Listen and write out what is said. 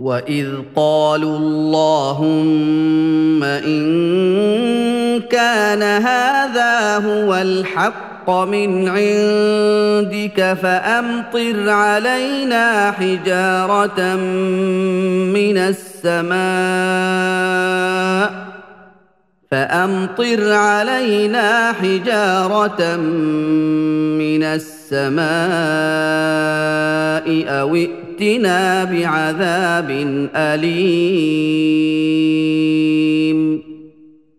وَإِذْ قَالُوا اللَّهُمَّ إِن كَانَ هَٰذَا هُوَ الْحَقَّ مِنْ عِندِكَ فَأَمْطِرْ عَلَيْنَا حِجَارَةً مِّنَ السَّمَاءِ أَوِ ائْتِنَا بِعَذَابٍ أَلِيمٍ